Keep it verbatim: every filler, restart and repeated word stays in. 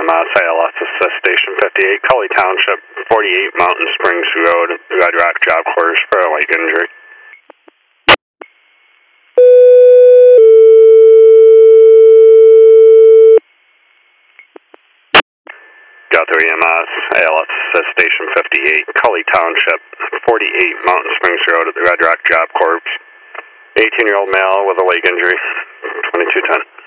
S, A L S Assist Station fifty-eight, Cully Township, forty-eight Mountain Springs Road, Red Rock Job Quarters for a leg injury. Delta E M S, A L S Assist Station fifty-eight, Cully Township, forty-eight Mountain Springs Road at the Red Rock Job Corps. eighteen-year-old male with a leg injury, twenty-two ten.